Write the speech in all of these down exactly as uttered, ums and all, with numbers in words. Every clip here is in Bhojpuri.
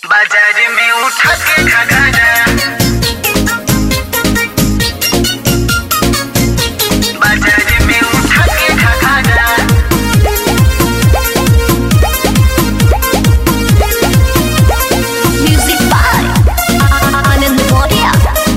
बाजार में उठा के घाघरा, बाजार में उठा के घाघरा। Music by Anand Moria.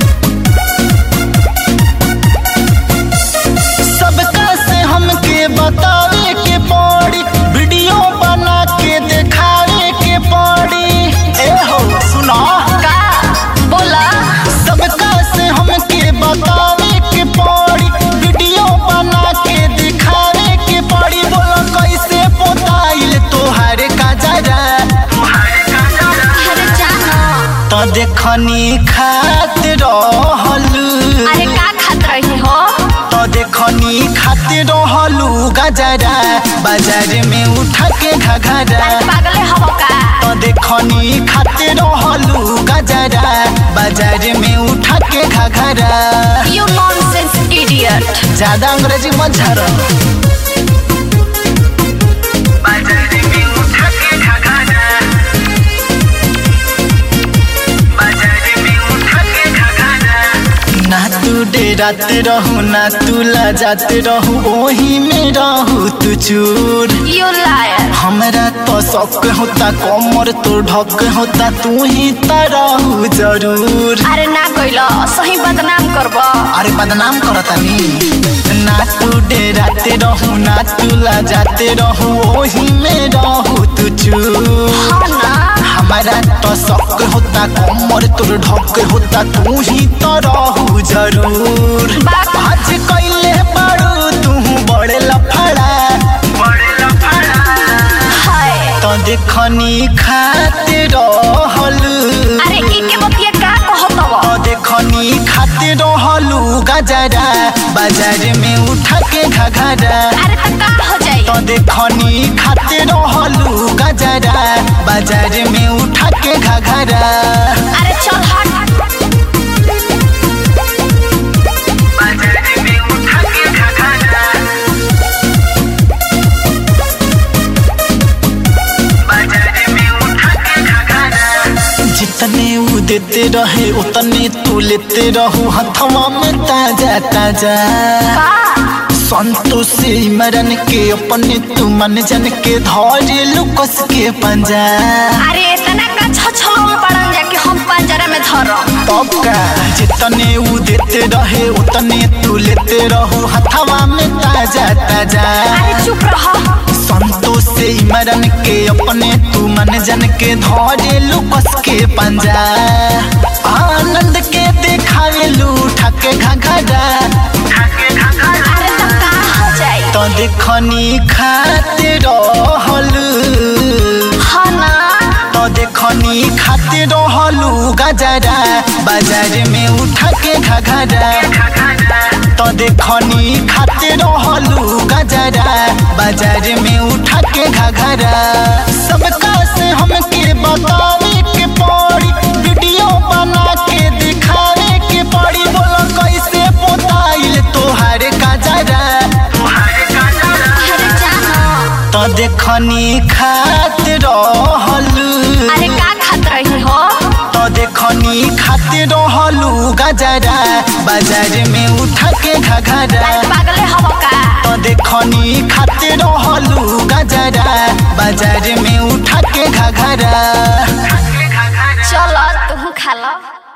सबका से हमके बतावे के पड़ी, वीडियो बना के दिखावे के पड़ी। ए हो सुना का बोला सबका से हमके बतावे के पड़ी, वीडियो बना के दिखावे के पड़ी। बोलो कैसे पोताइल तोहार काजरा, अरे जानो तो देखनी खात रहलू, अरे का खात रही हो तो देखनी खाते रहलू गजरा, बाजार में उठा के घाघरा। अरे पागले हो का तो देखनी खाते रहलू गजरा, बाजार में उठा के घाघरा। You nonsense idiot. ज्यादा अंग्रेजी मत झाड़ो। बाजार में उठा के घाघरा, बाजार में उठा के घाघरा। ना तू डेराते रहू ना तू लजाते रहू, ओही में रहू तू चूर। You liar. हमरा तो शौक होता कमर तो ढक होता, तू ही तो रहू जरूर। अरे ना कोइलो सही बदनाम करबो। अरे बदनाम करतानी। ना तू डेराते रहू ना तू लजाते रहू, ओही में रहू तू चूर। हाँ ना हमारा तो शौक होता कमर तोर ढक होता, तू ही तो रहू जरूर। बात आज कैले बारू तू बड़े लफड़ा, बड़े लफड़ा, है। तो देखनी खाते रहलू। अरे इके बतिया का कहतव तो देखनी खाते रहलू गजरा, बाजार में उठा के घाघरा। अरे त का हो जाई तो देखनी खाते रहलू गजरा, बाजार में उठा के घाघरा। अरे चल हट बाजार में उठा के घाघरा, बाजार में उठा के घाघरा। जितने ऊ देते रहे उतने तू लेते रहू, हथवा में ताजा ताजा। का संतोष से मरन के अपने तू मन जन के धरे लुकस के पंजा। अरे इतना का छछलो में पड़न जा कि हम पंजरा में धरम। तब का जितने ऊ देते रहे उतने तू लेते रहू, हथवा में ताजा ताजा। अरे चुप रह संतोष से मरन के अपने तू मन जन के धरे लुकस के पंजा। आनंद के देखावे लू ठके घाघरा, उठा के घाघरा, अरे त का हो जाई तो देखनी खाते रहलू। हाँ ना तो देखनी खाते रहलू गजरा, बाजार में उठा के घाघरा। घाघरा। तो देखनी खाते रहलू गजरा, बाजार में उठा के घाघरा। सबका से हमके बतावे के पड़ी, वीडियो बना के दिखावे के पड़ी। बोलो कैसे पोताइल तोहार काजरा, तुम्हारे घाघरा, अरे जानो तो देखनी खाते रहलू। अरे का खात रही हो तो देखनी खाते रहलू गजरा, बाजार में उठा के घाघरा। अरे पागले हो का तो देखनी खाते रहलू गजरा, बाजार में उठा के घाघरा। चल तू खा लो।